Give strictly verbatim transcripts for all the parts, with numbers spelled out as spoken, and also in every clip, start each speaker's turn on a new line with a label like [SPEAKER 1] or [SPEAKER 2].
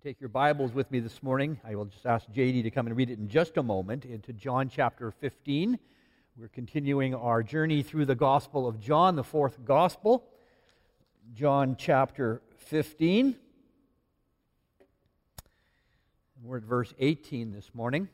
[SPEAKER 1] Take your Bibles with me this morning. I will just ask J D to come and read it in just a moment into John chapter fifteen. We're continuing our journey through the Gospel of John, the fourth Gospel. John chapter fifteen. We're at verse eighteen this morning.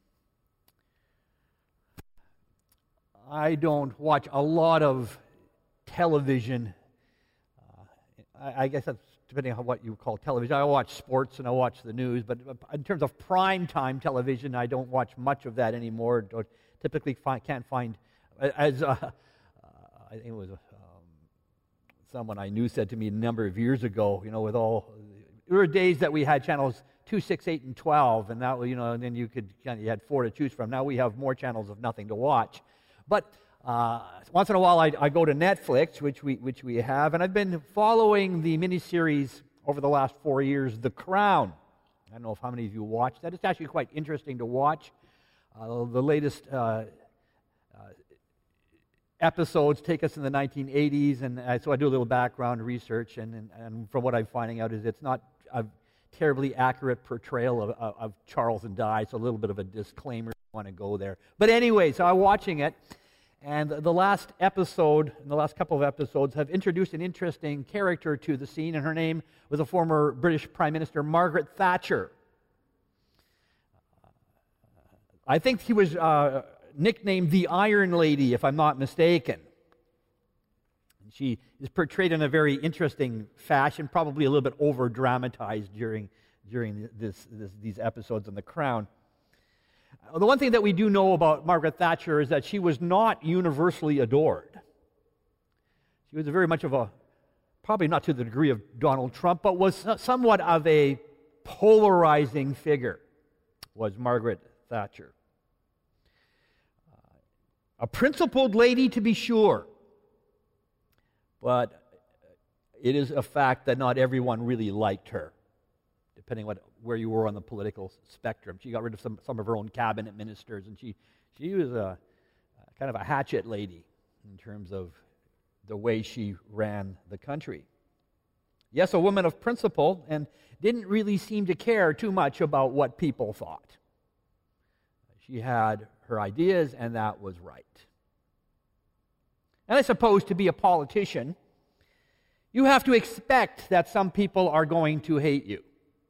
[SPEAKER 1] I don't watch a lot of television. Uh, I, I guess that's depending on what you call television. I watch sports and I watch the news, but in terms of prime time television, I don't watch much of that anymore. Don't, typically find, can't find, as uh, uh, I think it was um, someone I knew said to me a number of years ago, you know, with all, there were days that we had channels two, six, eight, and twelve, and that, you know, and then you could, you had four to choose from. Now we have more channels of nothing to watch. But Uh, once in a while, I, I go to Netflix, which we which we have, and I've been following the miniseries over the last four years, The Crown. I don't know if how many of you watched that. It's actually quite interesting to watch. Uh, the latest uh, uh, episodes take us in the nineteen eighties, and I, so I do a little background research, and, and, and from what I'm finding out is it's not a terribly accurate portrayal of, of, of Charles and Di, so a little bit of a disclaimer if you want to go there. But anyway, so I'm watching it. And the last episode, the last couple of episodes, have introduced an interesting character to the scene, and her name was a former British Prime Minister, Margaret Thatcher. I think she was uh, nicknamed the Iron Lady, if I'm not mistaken. She is portrayed in a very interesting fashion, probably a little bit over-dramatized during, during this, this, these episodes in The Crown. The one thing that we do know about Margaret Thatcher is that she was not universally adored. She was very much of a, probably not to the degree of Donald Trump, but was somewhat of a polarizing figure, was Margaret Thatcher. A principled lady, to be sure, but it is a fact that not everyone really liked her, depending on what, where you were on the political spectrum. She got rid of some, some of her own cabinet ministers, and she, she was a, kind of a hatchet lady in terms of the way she ran the country. Yes, a woman of principle, and didn't really seem to care too much about what people thought. She had her ideas, and that was right. And I suppose to be a politician, you have to expect that some people are going to hate you.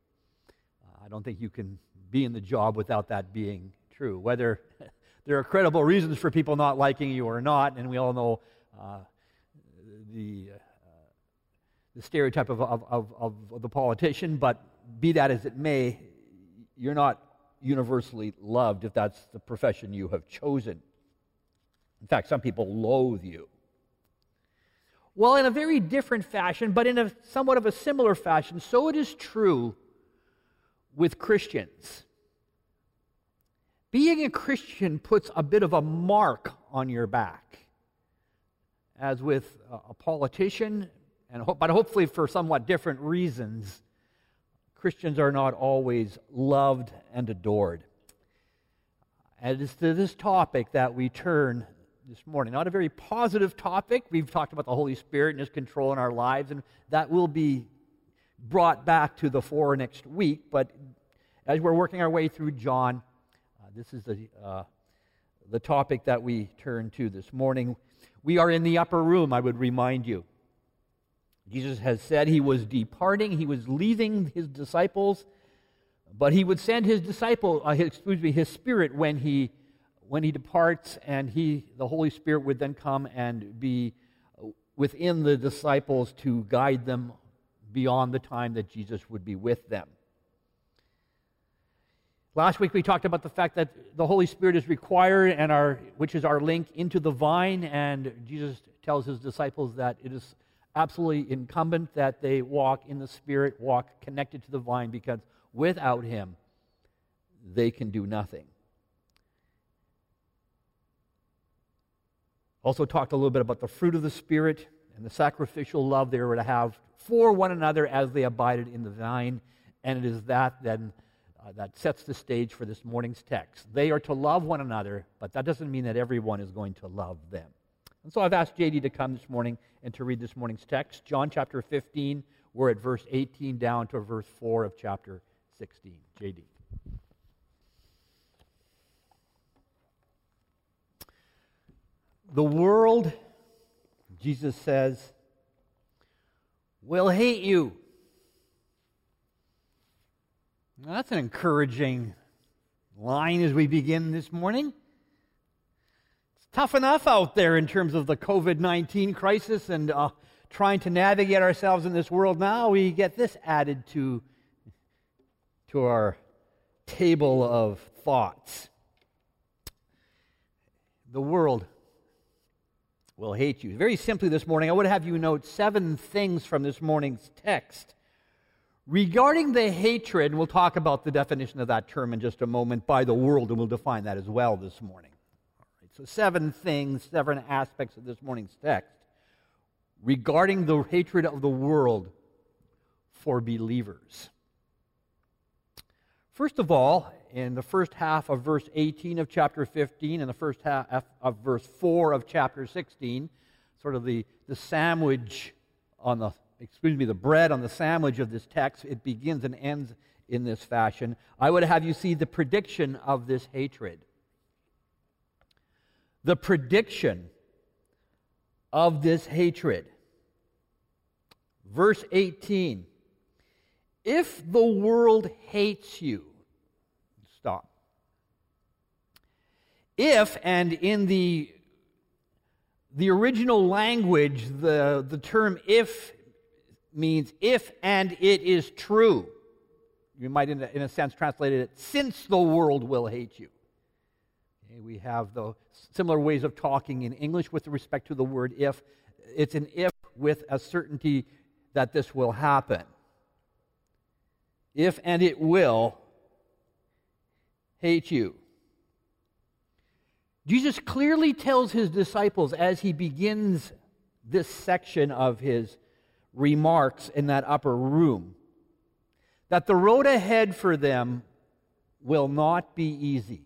[SPEAKER 1] I don't think you can be in the job without that being true. Whether there are credible reasons for people not liking you or not, and we all know uh, the uh, the stereotype of, of, of, of the politician, but be that as it may, you're not universally loved if that's the profession you have chosen. In fact, some people loathe you. Well, in a very different fashion, but in a somewhat of a similar fashion, so it is true with Christians. Being a Christian puts a bit of a mark on your back. As with a politician, and but hopefully for somewhat different reasons, Christians are not always loved and adored. And it's to this topic that we turn this morning. Not a very positive topic. We've talked about the Holy Spirit and His control in our lives, and that will be brought back to the fore next week, but as we're working our way through John, uh, this is the uh, the topic that we turn to this morning. We are in the upper room, I would remind you. Jesus has said He was departing, He was leaving His disciples, but He would send His disciple, uh, his, excuse me, His Spirit when He when He departs, and He, the Holy Spirit, would then come and be within the disciples to guide them beyond the time that Jesus would be with them. Last week we talked about the fact that the Holy Spirit is required, and our, which is our link into the vine, and Jesus tells His disciples that it is absolutely incumbent that they walk in the Spirit, walk connected to the vine, because without Him they can do nothing. Also talked a little bit about the fruit of the Spirit and the sacrificial love they were to have for one another as they abided in the vine, and it is that then uh, that sets the stage for this morning's text. They are to love one another, but that doesn't mean that everyone is going to love them. And so I've asked J D to come this morning and to read this morning's text, John chapter fifteen. We're at verse eighteen down to verse four of chapter sixteen. J D. The world, Jesus says, will hate you. Now, that's an encouraging line as we begin this morning. It's tough enough out there in terms of the covid nineteen crisis and uh, trying to navigate ourselves in this world. Now we get this added to, to our table of thoughts. The world will hate you. Very simply this morning, I would have you note seven things from this morning's text regarding the hatred, and we'll talk about the definition of that term in just a moment, by the world, and we'll define that as well this morning. All right, so seven things, seven aspects of this morning's text regarding the hatred of the world for believers. First of all, in the first half of verse eighteen of chapter fifteen and the first half of verse four of chapter sixteen, sort of the, the sandwich on the, excuse me, the bread on the sandwich of this text, it begins and ends in this fashion. I would have you see the prediction of this hatred. The prediction of this hatred. Verse eighteen, if the world hates you, stop. If, and in the, the original language, the, the term if means if and it is true. You might, in a, in a sense, translate it, since the world will hate you. Okay, we have the similar ways of talking in English with respect to the word if. It's an if with a certainty that this will happen. If and it will hate you. Jesus clearly tells his disciples as he begins this section of his remarks in that upper room that the road ahead for them will not be easy.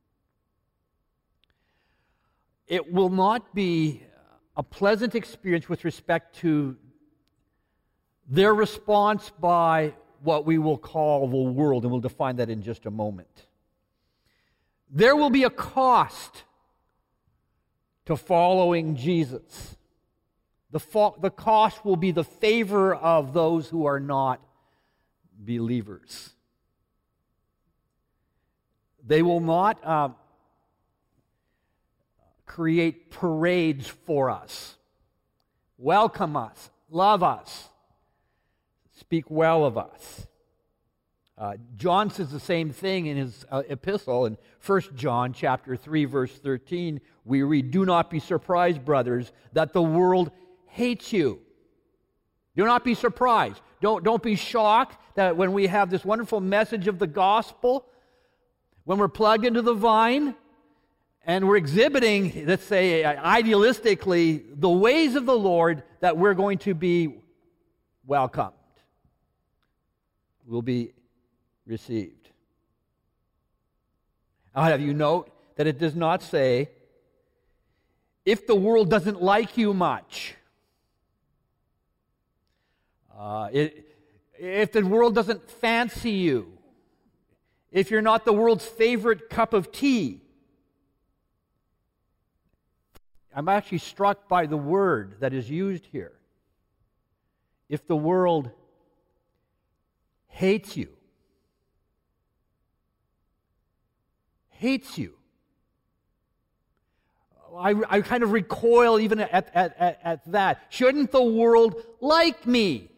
[SPEAKER 1] It will not be a pleasant experience with respect to their response by what we will call the world, and we'll define that in just a moment. There will be a cost to following Jesus. The, fo- the cost will be the favor of those who are not believers. They will not uh, create parades for us, welcome us, love us, speak well of us. Uh, John says the same thing in his uh, epistle. In First John chapter three, verse thirteen, we read, "Do not be surprised, brothers, that the world hates you." Do not be surprised. Don't, don't be shocked that when we have this wonderful message of the gospel, when we're plugged into the vine, and we're exhibiting, let's say, idealistically, the ways of the Lord, that we're going to be welcomed. We'll be received. I'll have you note that it does not say, if the world doesn't like you much. Uh, it, if the world doesn't fancy you. If you're not the world's favorite cup of tea. I'm actually struck by the word that is used here. If the world hates you. Hates you. I, I kind of recoil even at, at, at, at that. Shouldn't the world like me?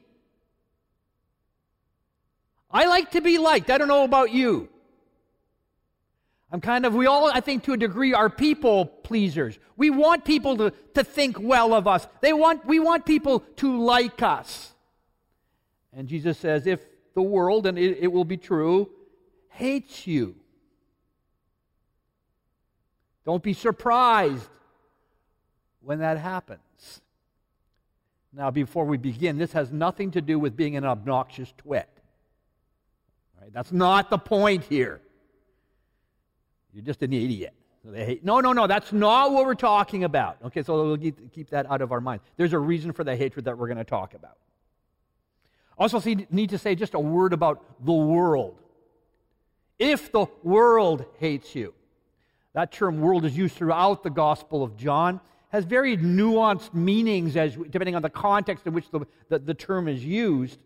[SPEAKER 1] I like to be liked. I don't know about you. I'm kind of, we all, I think to a degree, are people pleasers. We want people to, to think well of us. They want, we want people to like us. And Jesus says, if the world, and it, it will be true, hates you, don't be surprised when that happens. Now, before we begin, this has nothing to do with being an obnoxious twit. Right? That's not the point here. You're just an idiot. So they hate. No, no, no, that's not what we're talking about. Okay, so we'll keep that out of our mind. There's a reason for the hatred that we're going to talk about. Also, see, need to say just a word about the world. If the world hates you. That term world is used throughout the Gospel of John. Has very nuanced meanings as depending on the context in which the, the, the term is used.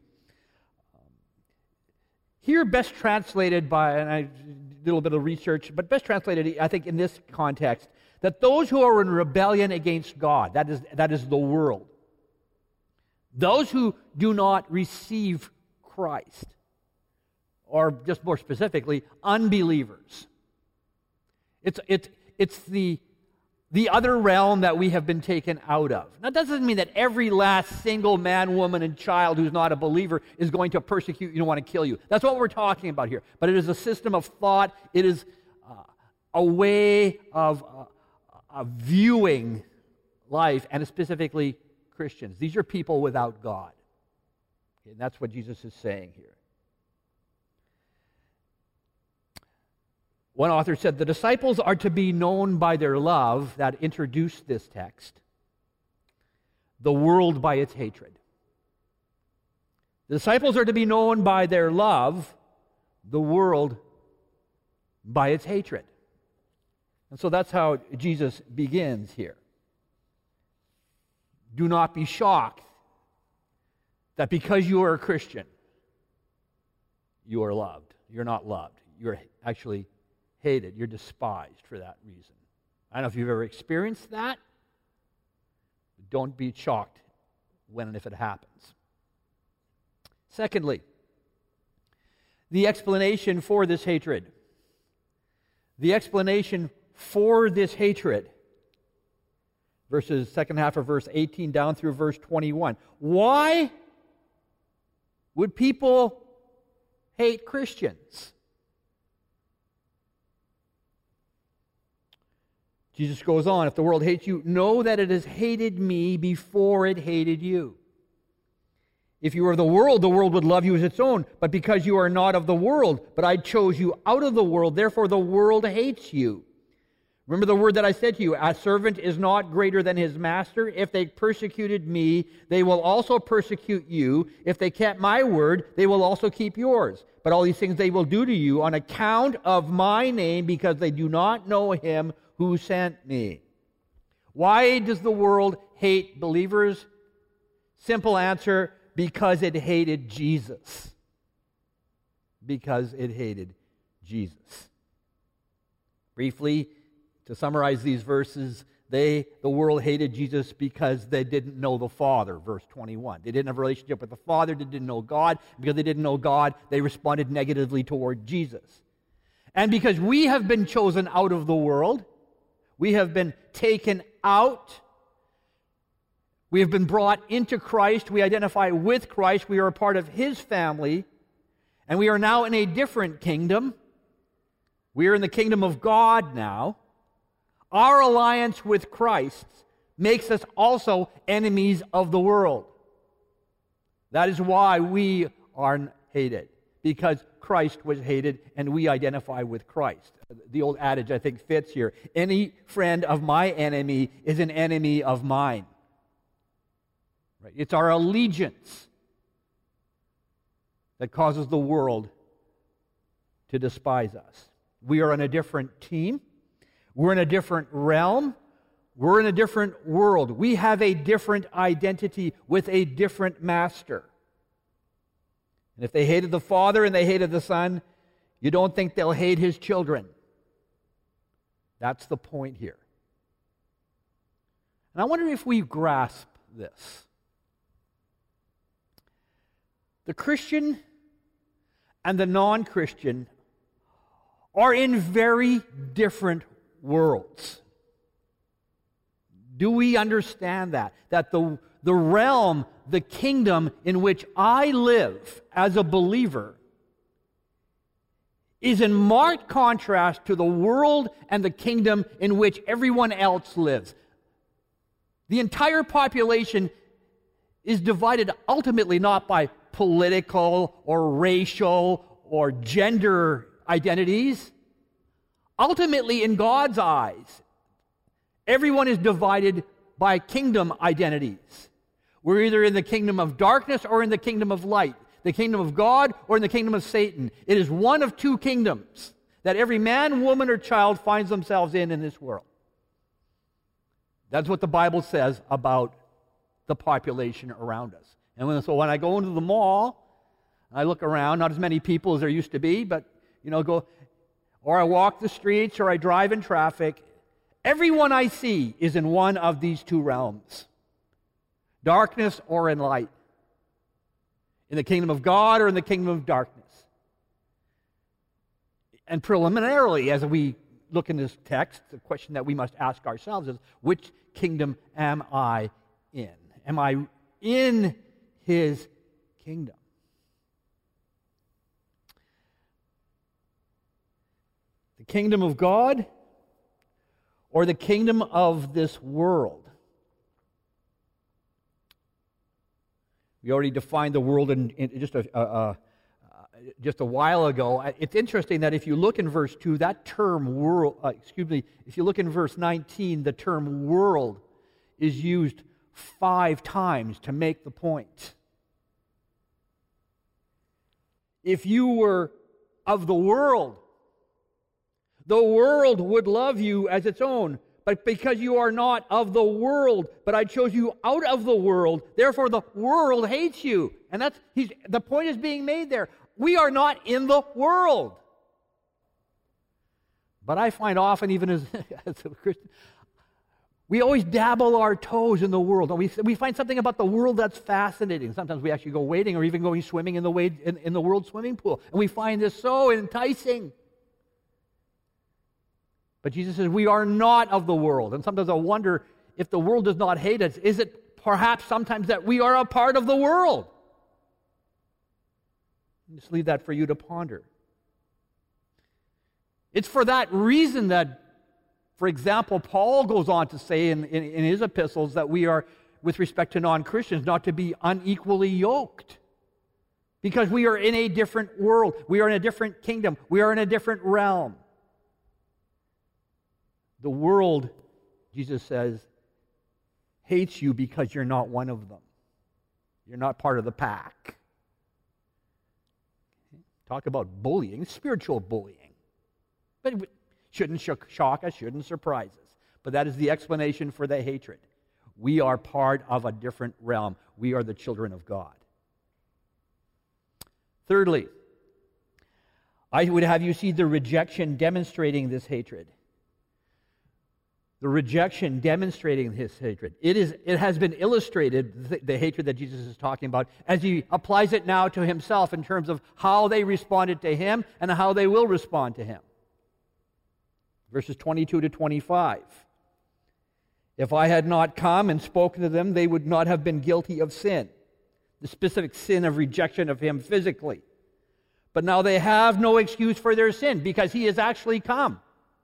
[SPEAKER 1] Here, best translated by, and I did a little bit of research, but best translated, I think, in this context, that those who are in rebellion against God, that is, that is the world, those who do not receive Christ, or just more specifically, unbelievers. It's, it's, it's the, the other realm that we have been taken out of. Now, that doesn't mean that every last single man, woman, and child who's not a believer is going to persecute you and want to kill you. That's what we're talking about here. But it is a system of thought. It is uh, a way of, uh, of viewing life, and specifically Christians. These are people without God. And that's what Jesus is saying here. One author said, the disciples are to be known by their love, that introduced this text, the world by its hatred. The disciples are to be known by their love, the world by its hatred. And so that's how Jesus begins here. Do not be shocked that because you are a Christian, you are loved. You're not loved. You're actually hated. You're despised for that reason. I don't know if you've ever experienced that. But don't be shocked when and if it happens. Secondly, the explanation for this hatred. The explanation for this hatred. Verses, second half of verse eighteen down through verse twenty-one. Why would people hate Christians? Jesus goes on, if the world hates you, know that it has hated me before it hated you. If you were of the world, the world would love you as its own. But because you are not of the world, but I chose you out of the world, therefore the world hates you. Remember the word that I said to you, a servant is not greater than his master. If they persecuted me, they will also persecute you. If they kept my word, they will also keep yours. But all these things they will do to you on account of my name, because they do not know him who sent me. Why does the world hate believers? Simple answer, because it hated Jesus. Because it hated Jesus. Briefly, to summarize these verses, they, the world hated Jesus because they didn't know the Father, verse twenty-one. They didn't have a relationship with the Father, they didn't know God. Because they didn't know God, they responded negatively toward Jesus. And because we have been chosen out of the world, we have been taken out, we have been brought into Christ, we identify with Christ, we are a part of His family, and we are now in a different kingdom. We are in the kingdom of God now. Our alliance with Christ makes us also enemies of the world. That is why we are hated, because Christ was hated and we identify with Christ. The old adage, I think, fits here. Any friend of my enemy is an enemy of mine. Right? It's our allegiance that causes the world to despise us. We are in a different team. We're in a different realm. We're in a different world. We have a different identity with a different master. And if they hated the Father and they hated the Son, you don't think they'll hate His children. That's the point here. And I wonder if we grasp this. The Christian and the non-Christian are in very different worlds. Do we understand that? That the, the realm, the kingdom in which I live as a believer is in marked contrast to the world and the kingdom in which everyone else lives. The entire population is divided ultimately not by political or racial or gender identities. Ultimately, in God's eyes, everyone is divided by kingdom identities. We're either in the kingdom of darkness or in the kingdom of light. the kingdom of God or in the kingdom of Satan. It is one of two kingdoms that every man, woman, or child finds themselves in in this world. That's what the Bible says about the population around us. And when, so when I go into the mall, I look around, not as many people as there used to be, but, you know, go, or I walk the streets, or I drive in traffic, everyone I see is in one of these two realms. Darkness or in light. In the kingdom of God or in the kingdom of darkness. And preliminarily, as we look in this text, the question that we must ask ourselves is, which kingdom am I in? Am I in His kingdom? The kingdom of God or the kingdom of this world? We already defined the world in, in just a uh, uh, just a while ago. It's interesting that if you look in verse two, that term world, uh, excuse me, if you look in verse nineteen, the term world is used five times to make the point. If you were of the world, the world would love you as its own. But because you are not of the world, but I chose you out of the world, therefore the world hates you. And that's he's, the point is being made there. We are not in the world. But I find often, even as, as a Christian, we always dabble our toes in the world. And we, we find something about the world that's fascinating. Sometimes we actually go wading or even going swimming in the, wade, in, in the world swimming pool. And we find this so enticing. But Jesus says, we are not of the world. And sometimes I wonder, if the world does not hate us, is it perhaps sometimes that we are a part of the world? Just leave that for you to ponder. It's for that reason that, for example, Paul goes on to say in, in, in his epistles that we are, with respect to non-Christians, not to be unequally yoked. Because we are in a different world. We are in a different kingdom. We are in a different realm. The world, Jesus says, hates you because you're not one of them. You're not part of the pack. Talk about bullying, spiritual bullying. But it shouldn't shock us, shouldn't surprise us. But that is the explanation for the hatred. We are part of a different realm. We are the children of God. Thirdly, I would have you see the rejection demonstrating this hatred. The rejection demonstrating his hatred. It is. It has been illustrated, the, the hatred that Jesus is talking about, as he applies it now to himself in terms of how they responded to him and how they will respond to him. Verses twenty-two to twenty-five. If I had not come and spoken to them, they would not have been guilty of sin. The specific sin of rejection of him physically. But now they have no excuse for their sin because he has actually come.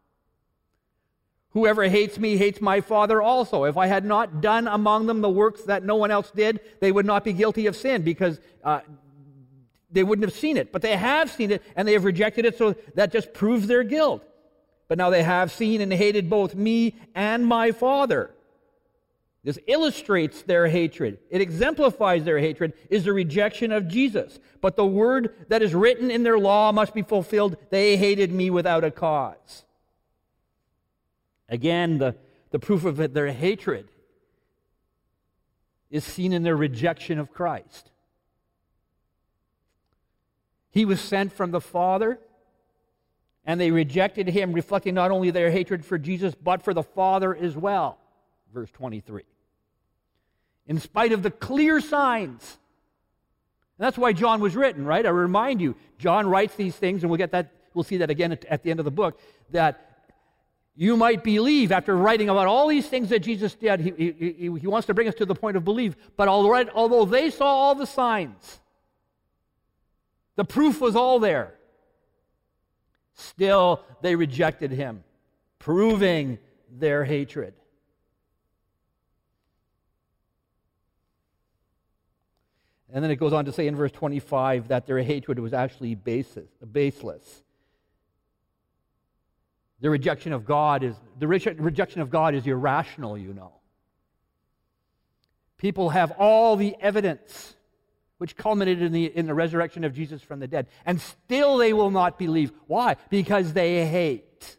[SPEAKER 1] Whoever hates me hates my Father also. If I had not done among them the works that no one else did, they would not be guilty of sin because uh, they wouldn't have seen it. But they have seen it and they have rejected it, so that just proves their guilt. But now they have seen and hated both me and my Father. This illustrates their hatred. It exemplifies their hatred, is the rejection of Jesus. But the word that is written in their law must be fulfilled. They hated me without a cause. Again, the, the proof of it, their hatred is seen in their rejection of Christ. He was sent from the Father, and they rejected him, reflecting not only their hatred for Jesus, but for the Father as well. Verse twenty-three. In spite of the clear signs. And that's why John was written, right? I remind you, John writes these things, and we'll get that, we'll see that again at, at the end of the book, that you might believe, after writing about all these things that Jesus did, he, he, he wants to bring us to the point of belief. But although they saw all the signs, the proof was all there, still they rejected him, proving their hatred. And then it goes on to say in verse twenty-five that their hatred was actually baseless. baseless. The rejection of God is the rejection of God is irrational, you know. People have all the evidence which culminated in the, in the resurrection of Jesus from the dead. And still they will not believe. Why? Because they hate.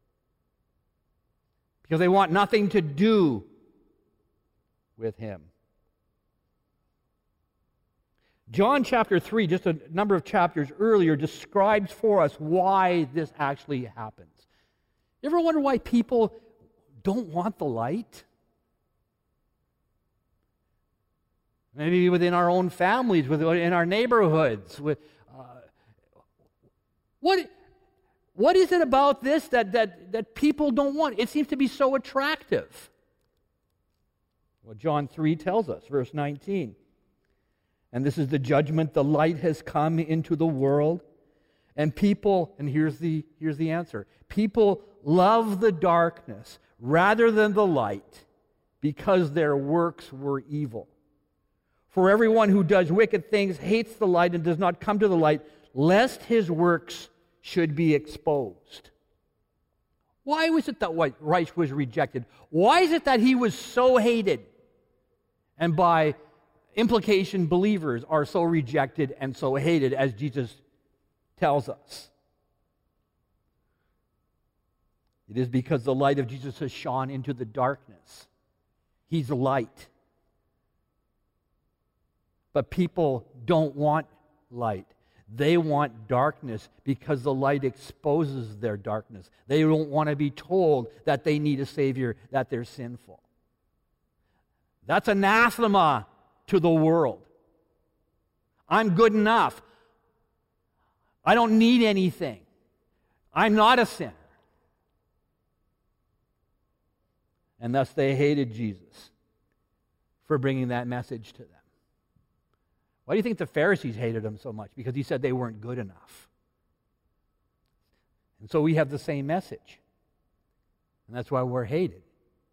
[SPEAKER 1] Because they want nothing to do with him. John chapter three, just a number of chapters earlier, describes for us why this actually happens. You ever wonder why people don't want the light? Maybe within our own families, within our neighborhoods. With, uh, what, what is it about this that, that, that people don't want? It seems to be so attractive. Well, John three tells us, verse nineteen. And this is the judgment, the light has come into the world. And people, and here's the, here's the answer. People love the darkness rather than the light because their works were evil. For everyone who does wicked things hates the light and does not come to the light, lest his works should be exposed. Why was it that Reich was rejected? Why is it that he was so hated? And by implication, believers are so rejected and so hated, as Jesus tells us. It is because the light of Jesus has shone into the darkness. He's light. But people don't want light. They want darkness because the light exposes their darkness. They don't want to be told that they need a Savior, that they're sinful. That's anathema to the world. I'm good enough. I don't need anything. I'm not a sinner. And thus they hated Jesus for bringing that message to them. Why do you think the Pharisees hated him so much? Because he said they weren't good enough. And so we have the same message. And that's why we're hated.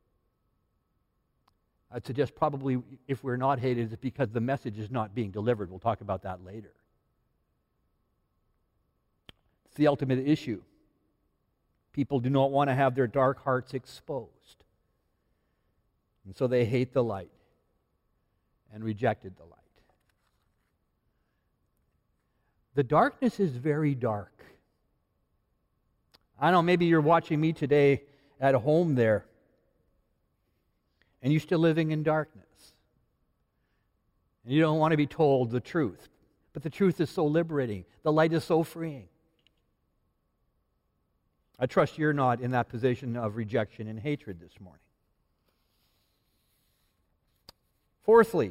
[SPEAKER 1] I'd suggest probably if we're not hated, it's because the message is not being delivered. We'll talk about that later. It's the ultimate issue. People do not want to have their dark hearts exposed. And so they hate the light and rejected the light. The darkness is very dark. I don't know, maybe you're watching me today at home there, and you're still living in darkness. And you don't want to be told the truth. But the truth is so liberating. The light is so freeing. I trust you're not in that position of rejection and hatred this morning. Fourthly,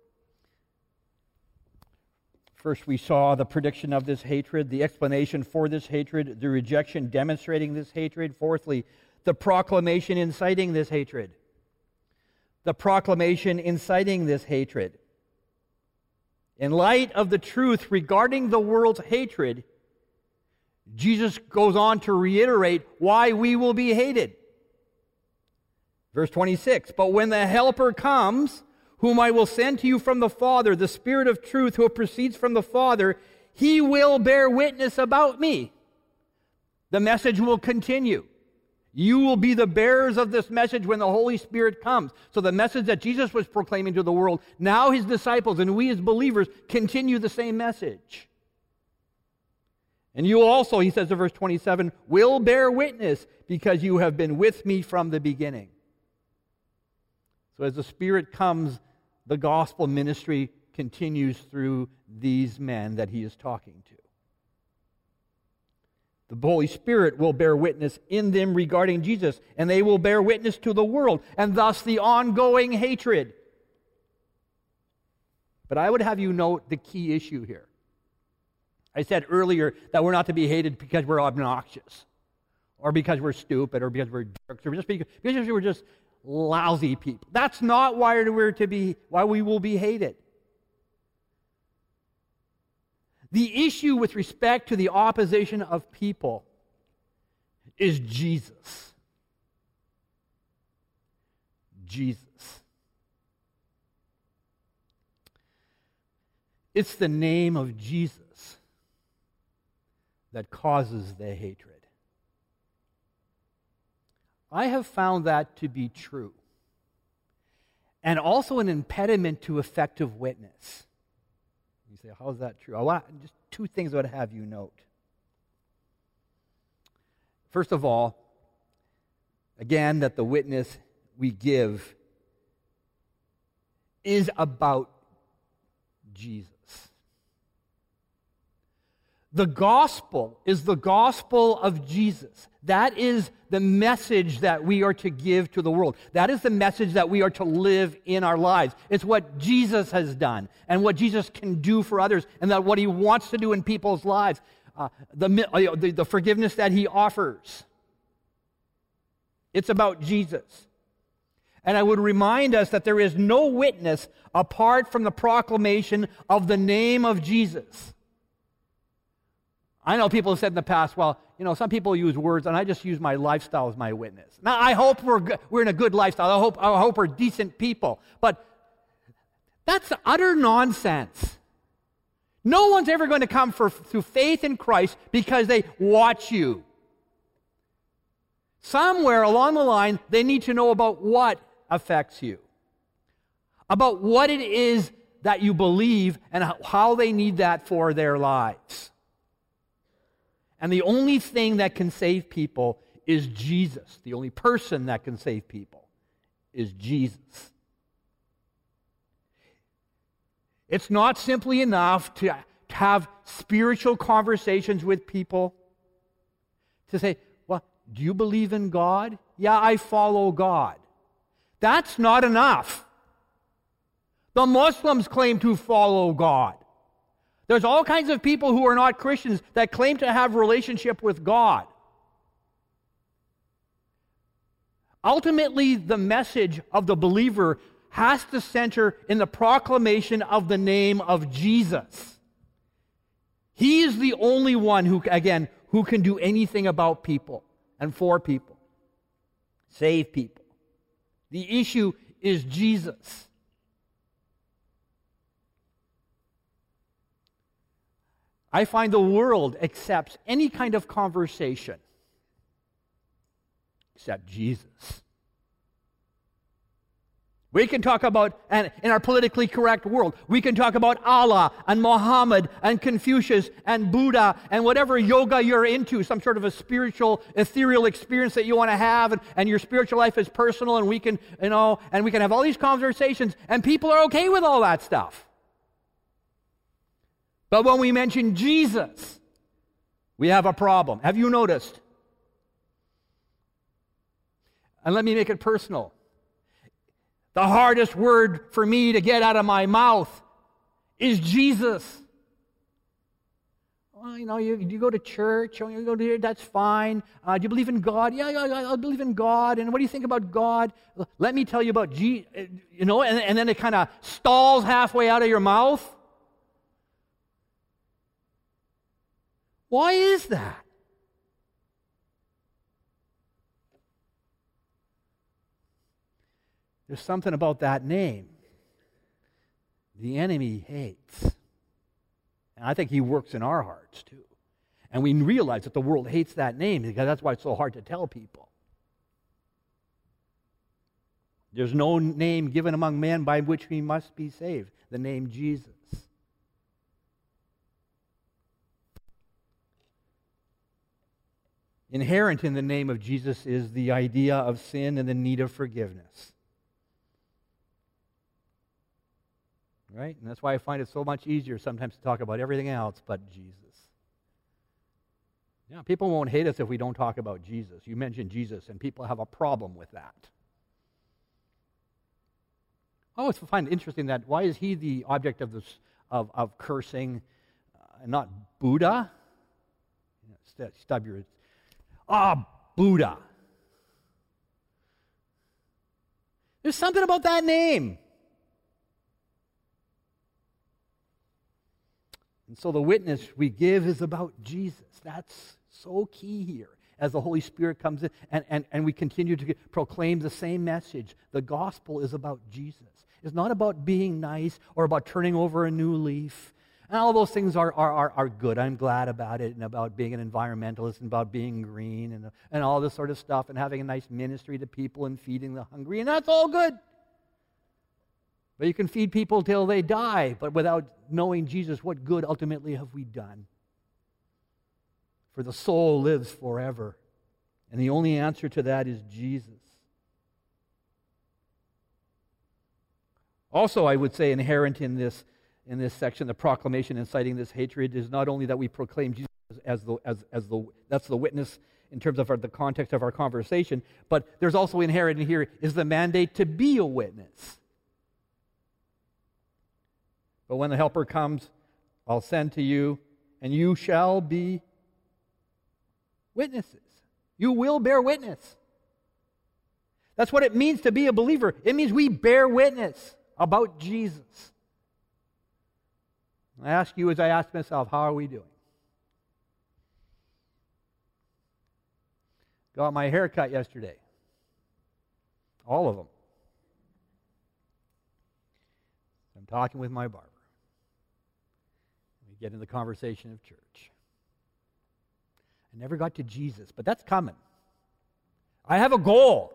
[SPEAKER 1] first we saw the prediction of this hatred, the explanation for this hatred, the rejection demonstrating this hatred. Fourthly, the proclamation inciting this hatred. The proclamation inciting this hatred. In light of the truth regarding the world's hatred, Jesus goes on to reiterate why we will be hated. Verse twenty-six, but when the Helper comes, whom I will send to you from the Father, the Spirit of truth who proceeds from the Father, he will bear witness about me. The message will continue. You will be the bearers of this message when the Holy Spirit comes. So the message that Jesus was proclaiming to the world, now his disciples and we as believers continue the same message. And you also, he says in verse twenty-seven, will bear witness because you have been with me from the beginning. So as the Spirit comes, the gospel ministry continues through these men that he is talking to. The Holy Spirit will bear witness in them regarding Jesus, and they will bear witness to the world, and thus the ongoing hatred. But I would have you note the key issue here. I said earlier that we're not to be hated because we're obnoxious, or because we're stupid, or because we're jerks, or just because, because we're just lousy people. That's not why we're to be, why we will be hated. The issue with respect to the opposition of people is Jesus. Jesus. It's the name of Jesus that causes the hatred. I have found that to be true, and also an impediment to effective witness. You say, how is that true? I want just two things I would have you note. First of all, again, that the witness we give is about Jesus. The gospel is the gospel of Jesus. That is the message that we are to give to the world. That is the message that we are to live in our lives. It's what Jesus has done and what Jesus can do for others and that what he wants to do in people's lives. Uh, the, the, the forgiveness that he offers. It's about Jesus. And I would remind us that there is no witness apart from the proclamation of the name of Jesus. I know people have said in the past, well, you know, some people use words, and I just use my lifestyle as my witness. Now, I hope we're good, we're in a good lifestyle. I hope I hope we're decent people. But that's utter nonsense. No one's ever going to come for, through faith in Christ because they watch you. Somewhere along the line, they need to know about what affects you, about what it is that you believe and how they need that for their lives. And the only thing that can save people is Jesus. The only person that can save people is Jesus. It's not simply enough to have spiritual conversations with people, to say, well, do you believe in God? Yeah, I follow God. That's not enough. The Muslims claim to follow God. There's all kinds of people who are not Christians that claim to have a relationship with God. Ultimately, the message of the believer has to center in the proclamation of the name of Jesus. He is the only one who, again, who can do anything about people and for people, save people. The issue is Jesus. I find the world accepts any kind of conversation except Jesus. We can talk about, and in our politically correct world, we can talk about Allah and Muhammad and Confucius and Buddha and whatever yoga you're into, some sort of a spiritual, ethereal experience that you want to have, and, and your spiritual life is personal, and we can, you know, and we can have all these conversations, and people are okay with all that stuff. But when we mention Jesus, we have a problem. Have you noticed? And let me make it personal. The hardest word for me to get out of my mouth is Jesus. Well, you know, you, you go to church, you go to, that's fine. Uh, do you believe in God? Yeah, yeah, I believe in God. And what do you think about God? Let me tell you about Jesus. You know, and, and then it kind of stalls halfway out of your mouth. Why is that? There's something about that name the enemy hates. And I think he works in our hearts too. And we realize that the world hates that name because that's why it's so hard to tell people. There's no name given among men by which we must be saved. The name Jesus. Inherent in the name of Jesus is the idea of sin and the need of forgiveness. Right? And that's why I find it so much easier sometimes to talk about everything else but Jesus. Yeah, people won't hate us if we don't talk about Jesus. You mention Jesus, and people have a problem with that. I always find it interesting that why is he the object of this of, of cursing uh, and not Buddha? You know, stub your Ah, oh, Buddha. There's something about that name. And so the witness we give is about Jesus. That's so key here as the Holy Spirit comes in and, and, and we continue to proclaim the same message. The gospel is about Jesus. It's not about being nice or about turning over a new leaf. And all those things are, are, are, are good. I'm glad about it, and about being an environmentalist and about being green and, and all this sort of stuff and having a nice ministry to people and feeding the hungry, and that's all good. But you can feed people till they die, but without knowing Jesus, what good ultimately have we done? For the soul lives forever. And the only answer to that is Jesus. Also, I would say inherent in this in this section, the proclamation inciting this hatred, is not only that we proclaim Jesus as the as as the that's the witness in terms of our, the context of our conversation, but there's also inherent in here is the mandate to be a witness. But when the Helper comes, I'll send to you, and you shall be witnesses. You will bear witness. That's what it means to be a believer. It means we bear witness about Jesus. I ask you as I ask myself, how are we doing? Got my hair cut yesterday. All of them. I'm talking with my barber. We get in the conversation of church. I never got to Jesus, but that's coming. I have a goal.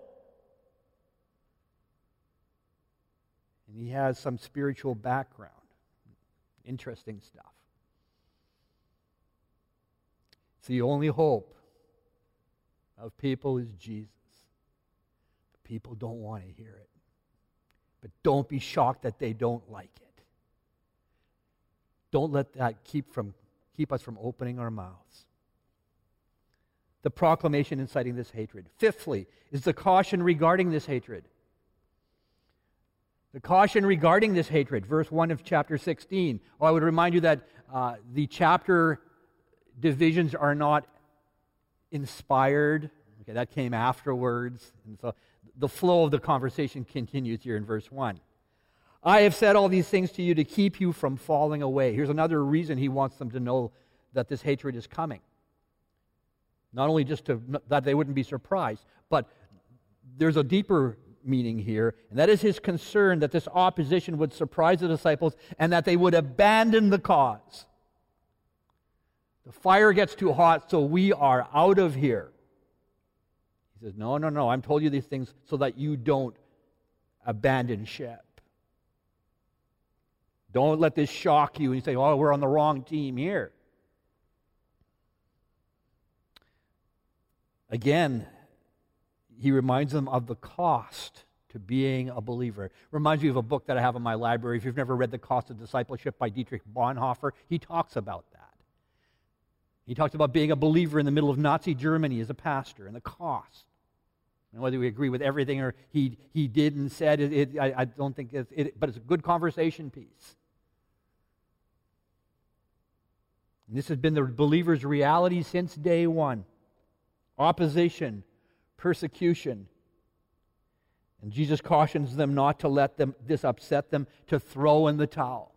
[SPEAKER 1] And he has some spiritual background. Interesting stuff. It's the only hope of people is Jesus. People don't want to hear it. But don't be shocked that they don't like it. Don't let that keep from keep us from opening our mouths. The proclamation inciting this hatred. Fifthly, is the caution regarding this hatred. The caution regarding this hatred, verse one of chapter sixteen. Well, I would remind you that uh, the chapter divisions are not inspired. Okay, that came afterwards. And so the flow of the conversation continues here in verse one. I have said all these things to you to keep you from falling away. Here's another reason he wants them to know that this hatred is coming. Not only just to, that they wouldn't be surprised, but there's a deeper meaning here, and that is his concern that this opposition would surprise the disciples and that they would abandon the cause. The fire gets too hot, so we are out of here. He says, no, no, no, I'm told you these things so that you don't abandon ship. Don't let this shock you and you say, oh, we're on the wrong team here. Again, he reminds them of the cost to being a believer. Reminds you of a book that I have in my library. If you've never read The Cost of Discipleship by Dietrich Bonhoeffer, he talks about that. He talks about being a believer in the middle of Nazi Germany as a pastor and the cost. And whether we agree with everything or he he did and said, it, it, I, I don't think it's, it, but it's a good conversation piece. And this has been the believer's reality since day one. Opposition, persecution. And Jesus cautions them not to let them this upset them, to throw in the towel.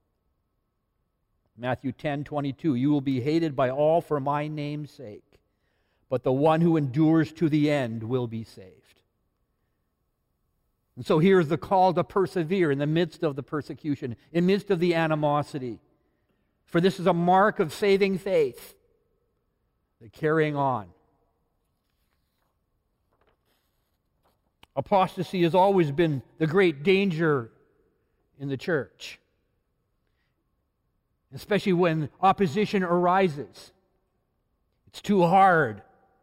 [SPEAKER 1] Matthew ten twenty-two, you will be hated by all for my name's sake, but the one who endures to the end will be saved. And so here's the call to persevere in the midst of the persecution, in the midst of the animosity. For this is a mark of saving faith, the carrying on. Apostasy has always been the great danger in the church, especially when opposition arises. It's too hard.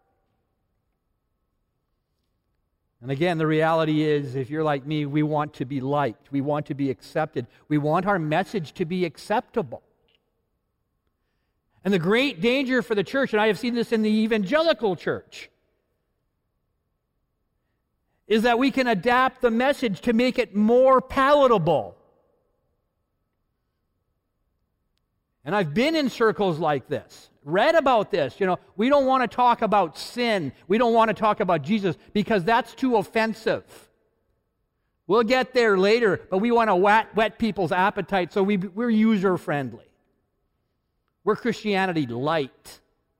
[SPEAKER 1] And again, the reality is, if you're like me, we want to be liked. We want to be accepted. We want our message to be acceptable. And the great danger for the church, and I have seen this in the evangelical church, is that we can adapt the message to make it more palatable. And I've been in circles like this, read about this. You know, we don't want to talk about sin. We don't want to talk about Jesus because that's too offensive. We'll get there later, but we want to whet, whet people's appetite, so we, we're user-friendly. We're Christianity light.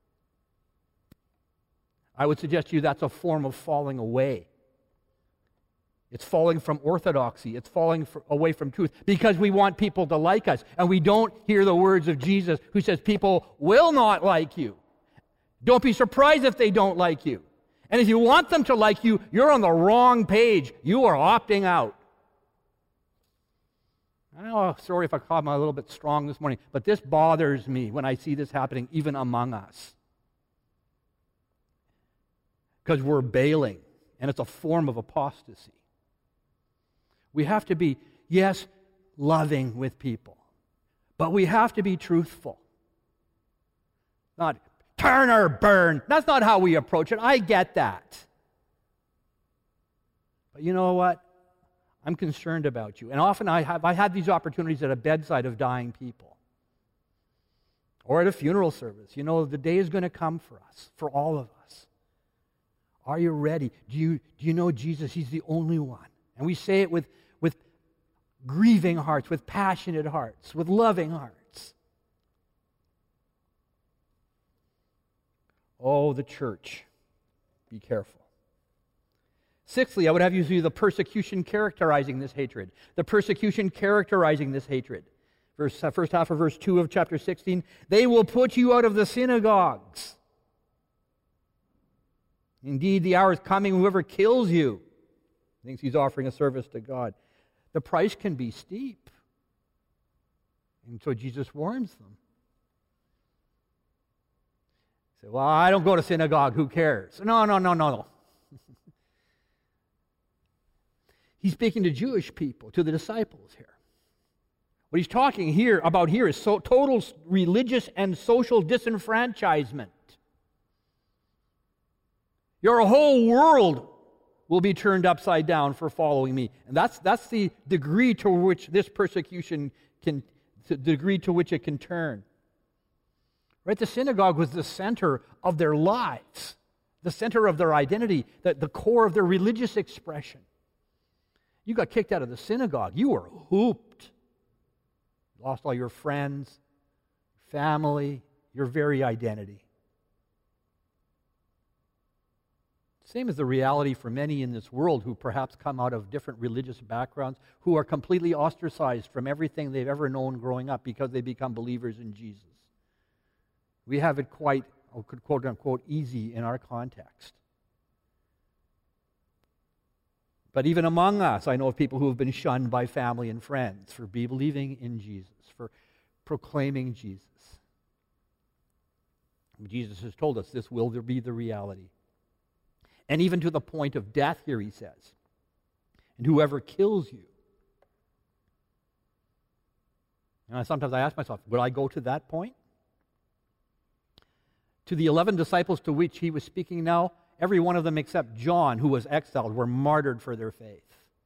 [SPEAKER 1] I would suggest to you that's a form of falling away. It's falling from orthodoxy. It's falling for, away from truth because we want people to like us. And we don't hear the words of Jesus who says people will not like you. Don't be surprised if they don't like you. And if you want them to like you, you're on the wrong page. You are opting out. Oh, sorry if I caught my a little bit strong this morning, but this bothers me when I see this happening even among us. Because we're bailing, and it's a form of apostasy. We have to be, yes, loving with people, but we have to be truthful. Not turn or burn. That's not how we approach it. I get that. But you know what? I'm concerned about you. And often I have I had these opportunities at a bedside of dying people. Or at a funeral service. You know, the day is going to come for us, for all of us. Are you ready? Do you, do you know Jesus? He's the only one. And we say it with, with grieving hearts, with passionate hearts, with loving hearts. Oh, the church. Be careful. Sixthly, I would have you see the persecution characterizing this hatred. The persecution characterizing this hatred. Verse, uh, first half of verse two of chapter sixteen. They will put you out of the synagogues. Indeed, the hour is coming, whoever kills you thinks he's offering a service to God. The price can be steep. And so Jesus warns them. Say, well, I don't go to synagogue, who cares? No, no, no, no, no. He's speaking to Jewish people, to the disciples here. What he's talking here about here is so total religious and social disenfranchisement. Your whole world will be turned upside down for following me. And that's, that's the degree to which this persecution can, the degree to which it can turn. Right? The synagogue was the center of their lives, the center of their identity, the, the core of their religious expression. You got kicked out of the synagogue. You were hooped. Lost all your friends, family, your very identity. Same as the reality for many in this world who perhaps come out of different religious backgrounds, who are completely ostracized from everything they've ever known growing up because they become believers in Jesus. We have it quite, quote unquote, easy in our context. But even among us, I know of people who have been shunned by family and friends for believing in Jesus, for proclaiming Jesus. Jesus has told us this will be the reality. And even to the point of death here, he says, and whoever kills you. And sometimes I ask myself, would I go to that point? To the eleven disciples to which he was speaking now, every one of them except John, who was exiled, were martyred for their faith.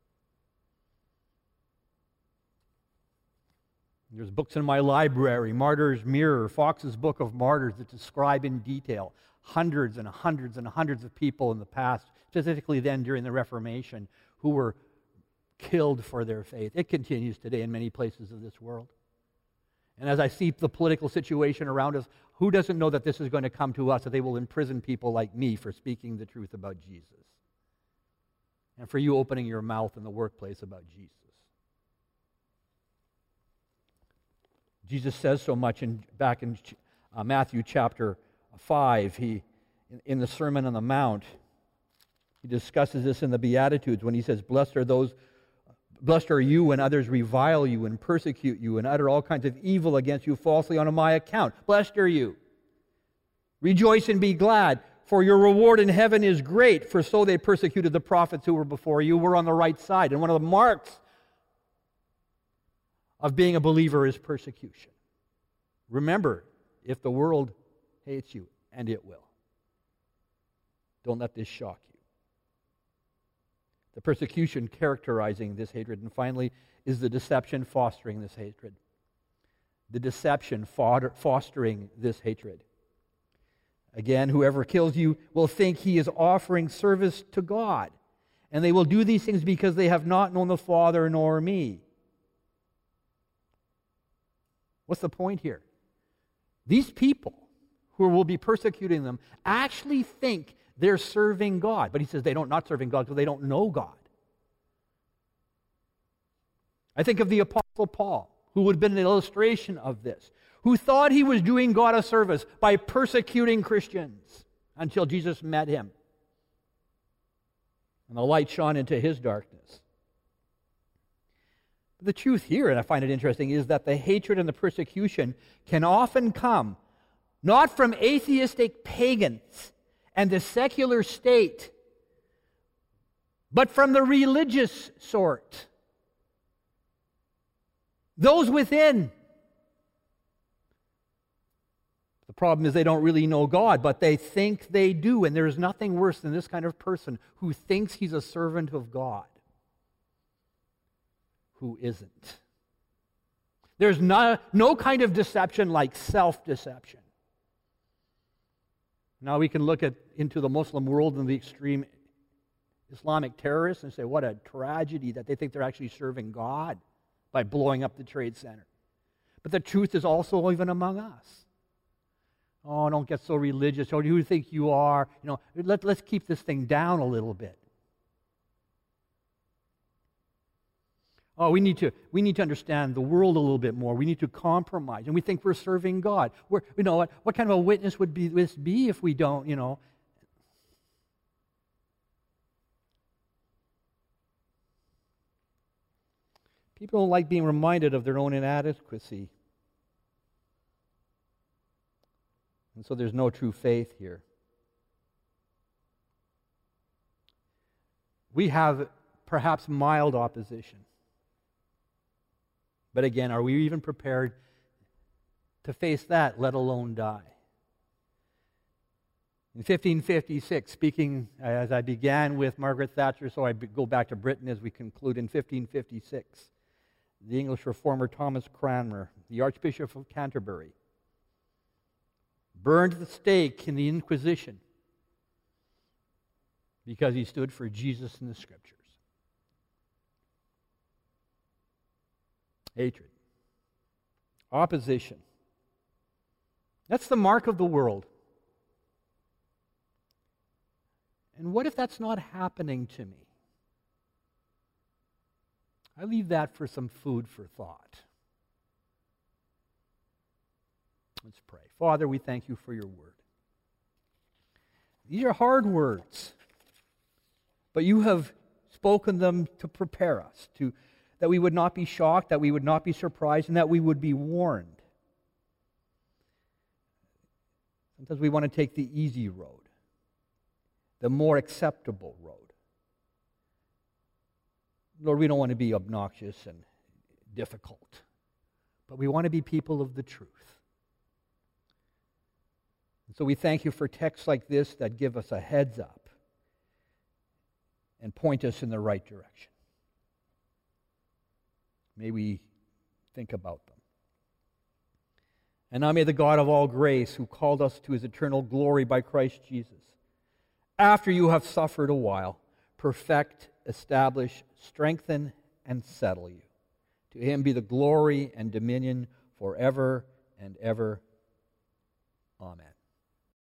[SPEAKER 1] There's books in my library, Martyr's Mirror, Fox's Book of Martyrs, that describe in detail hundreds and hundreds and hundreds of people in the past, specifically then during the Reformation, who were killed for their faith. It continues today in many places of this world. And as I see the political situation around us, who doesn't know that this is going to come to us, that they will imprison people like me for speaking the truth about Jesus? And for you opening your mouth in the workplace about Jesus. Jesus says so much in, back in uh, Matthew chapter five. He, in, in the Sermon on the Mount, he discusses this in the Beatitudes when he says, Blessed are those Blessed are you when others revile you and persecute you and utter all kinds of evil against you falsely on my account. Blessed are you. Rejoice and be glad, for your reward in heaven is great, for so they persecuted the prophets who were before you. We're on the right side. And one of the marks of being a believer is persecution. Remember, if the world hates you, and it will, don't let this shock you. The persecution characterizing this hatred. And finally, is the deception fostering this hatred. The deception fostering this hatred. Again, whoever kills you will think he is offering service to God. And they will do these things because they have not known the Father nor me. What's the point here? These people who will be persecuting them actually think they're serving God. But he says they don't not serving God because they don't know God. I think of the Apostle Paul, who would have been an illustration of this, who thought he was doing God a service by persecuting Christians until Jesus met him. And the light shone into his darkness. The truth here, and I find it interesting, is that the hatred and the persecution can often come not from atheistic pagans and the secular state, but from the religious sort. Those within. The problem is they don't really know God, but they think they do, and there is nothing worse than this kind of person who thinks he's a servant of God, who isn't. There's no, no kind of deception like self-deception. Now we can look at into the Muslim world and the extreme Islamic terrorists and say, what a tragedy that they think they're actually serving God by blowing up the Trade Center. But the truth is also even among us. Oh, don't get so religious. Oh, who do you think you are? You know, let, let's keep this thing down a little bit. Oh, we need to we need to understand the world a little bit more. We need to compromise, and we think we're serving God. We're, you know what? What kind of a witness would be, this be if we don't? You know. People don't like being reminded of their own inadequacy, and so there's no true faith here. We have perhaps mild opposition. But again, are we even prepared to face that, let alone die? In fifteen fifty-six, speaking as I began with Margaret Thatcher, so I go back to Britain as we conclude, in fifteen fifty-six, the English reformer Thomas Cranmer, the Archbishop of Canterbury, burned at the stake in the Inquisition because he stood for Jesus and the Scriptures. Hatred. Opposition. That's the mark of the world. And what if that's not happening to me? I leave that for some food for thought. Let's pray. Father, we thank you for your word. These are hard words, but you have spoken them to prepare us, to that we would not be shocked, that we would not be surprised, and that we would be warned. Sometimes we want to take the easy road, the more acceptable road. Lord, we don't want to be obnoxious and difficult, but we want to be people of the truth. And so we thank you for texts like this that give us a heads up and point us in the right direction. May we think about them. And now may the God of all grace, who called us to his eternal glory by Christ Jesus, after you have suffered a while, perfect, establish, strengthen, and settle you. To him be the glory and dominion forever and ever. Amen.